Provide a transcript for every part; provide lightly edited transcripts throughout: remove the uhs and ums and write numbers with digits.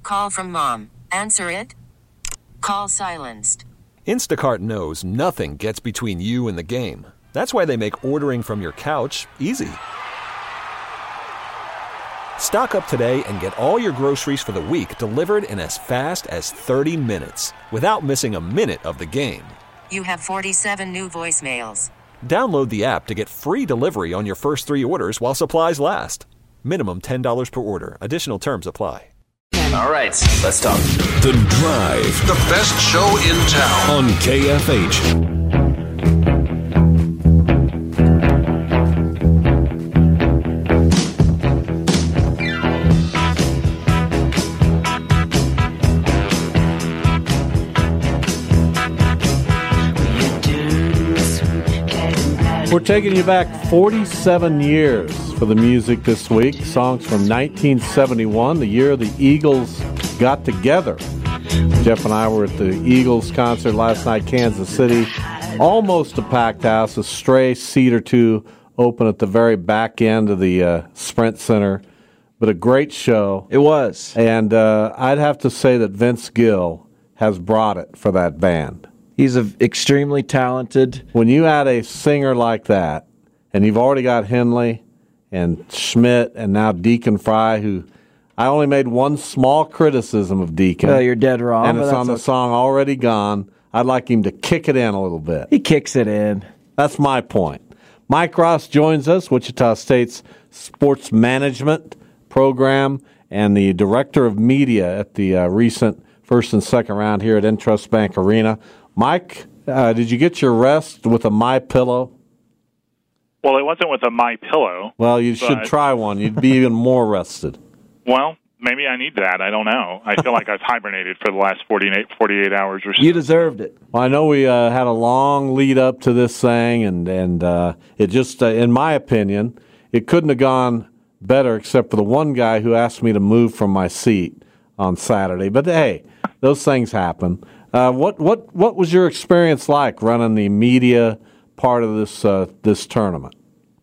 call from mom. Answer it. Call silenced. Instacart knows nothing gets between you and the game. That's why they make ordering from your couch easy. Stock up today and get all your groceries for the week delivered in as fast as 30 minutes without missing a minute of the game. You have 47 new voicemails. Download the app to get free delivery on your first 3 orders while supplies last. Minimum $10 per order. Additional terms apply. All right, let's talk. The Drive. The best show in town. On KFH. We're taking you back 47 years for the music this week. Songs from 1971, the year the Eagles got together. Jeff and I were at the Eagles concert last night, Kansas City. Almost a packed house, a stray seat or two open at the very back end of the Sprint Center. But a great show. It was. And I'd have to say that Vince Gill has brought it for that band. He's extremely talented. When you add a singer like that, and you've already got Henley and Schmidt and now Deacon Fry, who I only made one small criticism of Deacon. Well, you're dead wrong. And it's on the song Already Gone. I'd like him to kick it in a little bit. He kicks it in. That's my point. Mike Ross joins us, Wichita State's sports management program and the director of media at the recent first and second round here at Intrust Bank Arena. Mike, did you get your rest with a MyPillow? Well, it wasn't with a MyPillow. Well, you should try one. You'd be even more rested. Well, maybe I need that. I don't know. I feel like I've hibernated for the last 48 hours or so. You deserved it. Well, I know we had a long lead up to this thing, and it just, in my opinion, it couldn't have gone better except for the one guy who asked me to move from my seat on Saturday. But, hey, those things happen. What was your experience like running the media part of this tournament?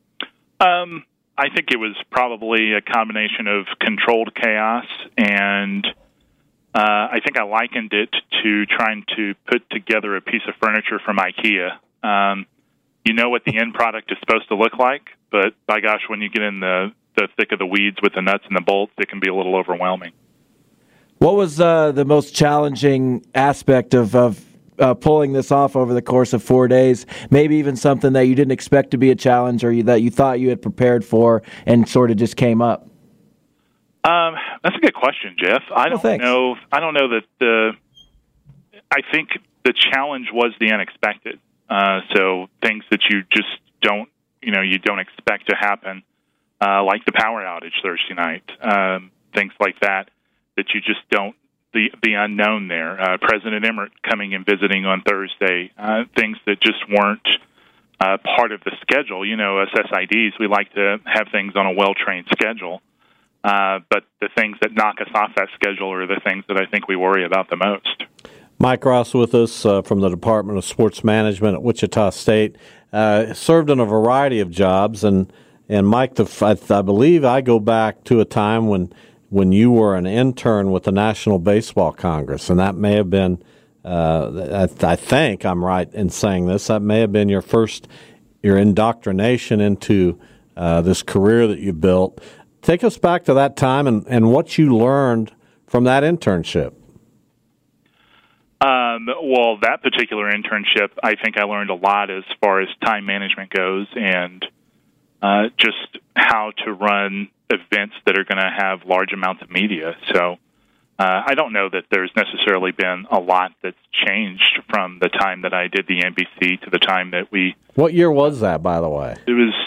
I think it was probably a combination of controlled chaos, and I think I likened it to trying to put together a piece of furniture from IKEA. You know what the end product is supposed to look like, but by gosh, when you get in the thick of the weeds with the nuts and the bolts, it can be a little overwhelming. What was the most challenging aspect of pulling this off over the course of 4 days? Maybe even something that you didn't expect to be a challenge or that you thought you had prepared for and sort of just came up? That's a good question, Jeff. I don't know. I don't know that I think the challenge was the unexpected. So things that you just don't expect to happen, like the power outage Thursday night, things like that you just don't, the unknown there. President Emmert coming and visiting on Thursday, things that just weren't part of the schedule. You know, as SIDs, we like to have things on a well-trained schedule, but the things that knock us off that schedule are the things that I think we worry about the most. Mike Ross with us from the Department of Sports Management at Wichita State. Served in a variety of jobs, and Mike, I believe I go back to a time when you were an intern with the National Baseball Congress, and that may have been, I think I'm right in saying this, that may have been your indoctrination into this career that you built. Take us back to that time and what you learned from that internship. Well, that particular internship, I think I learned a lot as far as time management goes and just how to run events that are going to have large amounts of media. So I don't know that there's necessarily been a lot that's changed from the time that I did the NBC to the time that we... What year was that, by the way? It was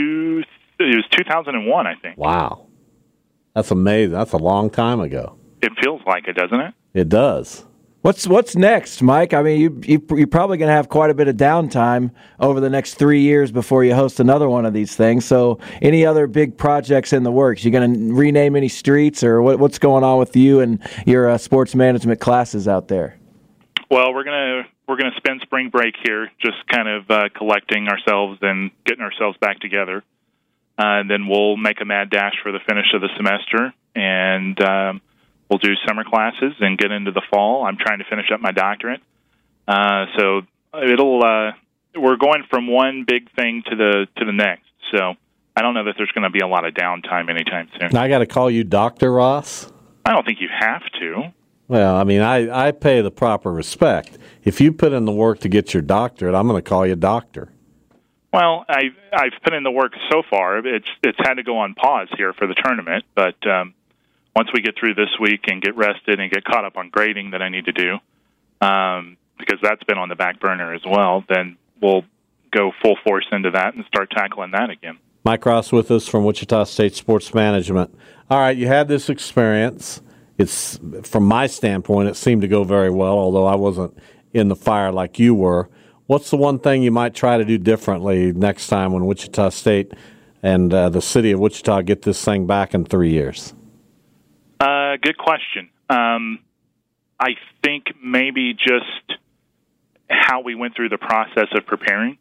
2001, I think. Wow. That's amazing. That's a long time ago. It feels like it, doesn't it? It does. What's next, Mike? I mean, you're probably going to have quite a bit of downtime over the next 3 years before you host another one of these things. So, any other big projects in the works? You going to rename any streets, or what's going on with you and your sports management classes out there? Well, we're gonna spend spring break here, just kind of collecting ourselves and getting ourselves back together, and then we'll make a mad dash for the finish of the semester and. we'll do summer classes and get into the fall. I'm trying to finish up my doctorate. So we're going from one big thing to the next. So I don't know that there's going to be a lot of downtime anytime soon. I got to call you Dr. Ross? I don't think you have to. Well, I mean, I pay the proper respect. If you put in the work to get your doctorate, I'm going to call you doctor. Well, I've put in the work so far. It's had to go on pause here for the tournament, but once we get through this week and get rested and get caught up on grading that I need to do, because that's been on the back burner as well, then we'll go full force into that and start tackling that again. Mike Ross with us from Wichita State Sports Management. All right, you had this experience. It's, from my standpoint, it seemed to go very well, although I wasn't in the fire like you were. What's the one thing you might try to do differently next time when Wichita State and the city of Wichita get this thing back in 3 years? Good question. I think maybe just how we went through the process of preparing.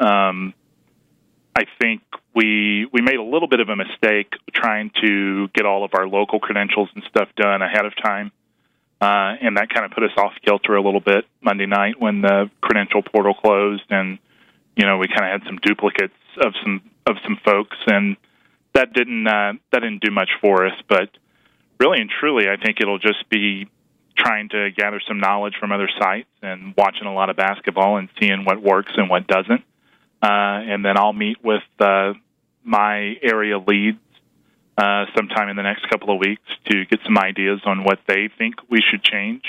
I think we made a little bit of a mistake trying to get all of our local credentials and stuff done ahead of time. And that kind of put us off kilter a little bit Monday night when the credential portal closed, and we kind of had some duplicates of some folks, and that didn't do much for us. But really and truly, I think it'll just be trying to gather some knowledge from other sites and watching a lot of basketball and seeing what works and what doesn't. And then I'll meet with my area leads sometime in the next couple of weeks to get some ideas on what they think we should change.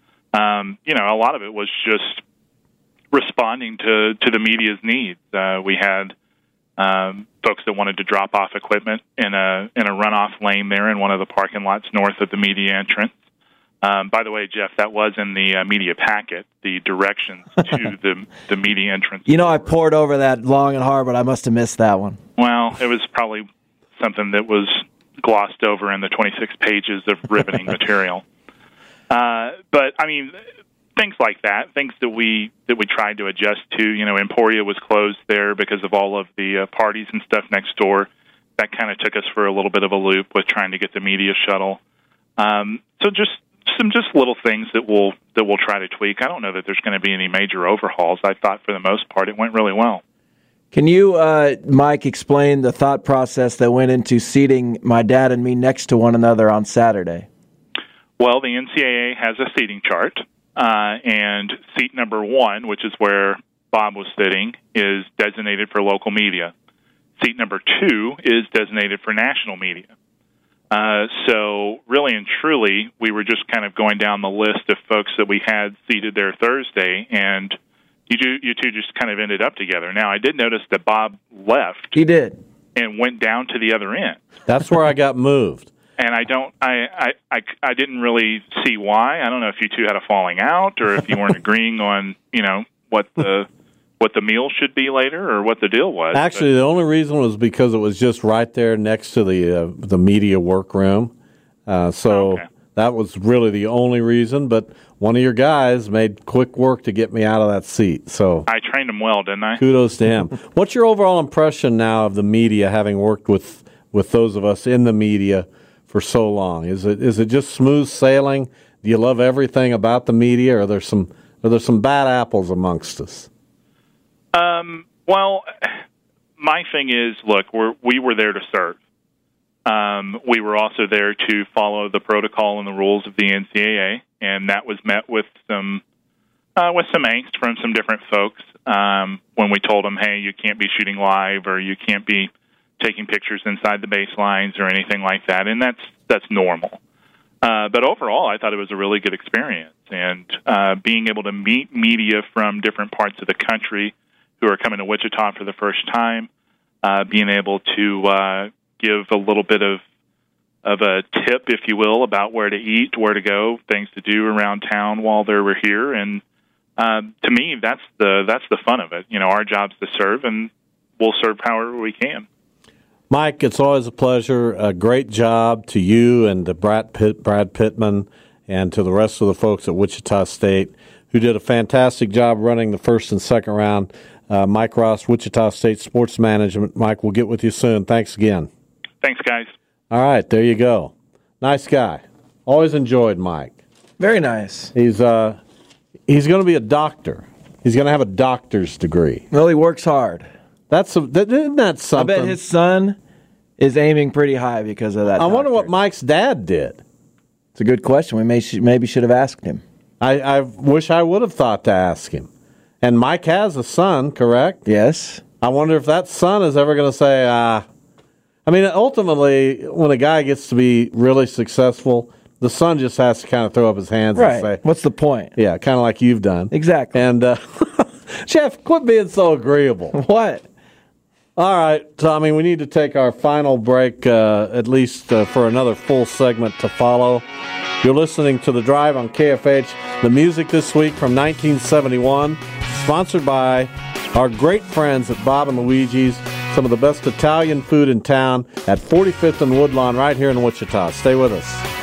A lot of it was just responding to the media's needs. We had folks that wanted to drop off equipment in a runoff lane there in one of the parking lots north of the media entrance. By the way, Jeff, that was in the media packet, the directions to the media entrance. I poured over that long and hard, but I must have missed that one. Well, it was probably something that was glossed over in the 26 pages of riveting material. But, I mean, things like that, things that we tried to adjust to. Emporia was closed there because of all of the parties and stuff next door. That kind of took us for a little bit of a loop with trying to get the media shuttle. So just little things that we'll try to tweak. I don't know that there's going to be any major overhauls. I thought for the most part it went really well. Can you, Mike, explain the thought process that went into seating my dad and me next to one another on Saturday? Well, the NCAA has a seating chart, and seat number 1, which is where Bob was sitting, is designated for local media. Seat number 2 is designated for national media. So really and truly, we were just kind of going down the list of folks that we had seated there Thursday, and you two just kind of ended up together. Now, I did notice that Bob left. He did. And went down to the other end. That's where I got moved. And I didn't really see why. I don't know if you two had a falling out or if you weren't agreeing on, what the meal should be later or what the deal was. Actually, the only reason was because it was just right there next to the media workroom. That was really the only reason. But one of your guys made quick work to get me out of that seat. So I trained him well, didn't I? Kudos to him. What's your overall impression now of the media, having worked with those of us in the media for so long? Is it just smooth sailing? Do you love everything about the media, or are there some bad apples amongst us? Well, my thing is, look, we were there to serve. We were also there to follow the protocol and the rules of the NCAA, and that was met with some angst from some different folks when we told them, hey, you can't be shooting live or you can't be taking pictures inside the baselines or anything like that, and that's normal. But overall, I thought it was a really good experience, and being able to meet media from different parts of the country who are coming to Wichita for the first time, being able to give a little bit of a tip, if you will, about where to eat, where to go, things to do around town while they were here, and to me, that's the fun of it. Our job's to serve, and we'll serve however we can. Mike, it's always a pleasure. A great job to you and to Brad Pittman and to the rest of the folks at Wichita State who did a fantastic job running the first and second round. Mike Ross, Wichita State Sports Management. Mike, we'll get with you soon. Thanks again. Thanks, guys. All right, there you go. Nice guy. Always enjoyed Mike. Very nice. He's going to be a doctor. He's going to have a doctor's degree. Well, he works hard. Isn't that something? I bet his son is aiming pretty high because of that. I wonder what Mike's dad did. It's a good question. We maybe should have asked him. I wish I would have thought to ask him. And Mike has a son, correct? Yes. I wonder if that son is ever going to say, I mean, ultimately, when a guy gets to be really successful, the son just has to kind of throw up his hands and say, what's the point? Yeah, kind of like you've done. Exactly. And, Jeff, quit being so agreeable. What? All right, Tommy, we need to take our final break, at least for another full segment to follow. You're listening to The Drive on KFH. The music this week from 1971, sponsored by our great friends at Bob and Luigi's, some of the best Italian food in town at 45th and Woodlawn right here in Wichita. Stay with us.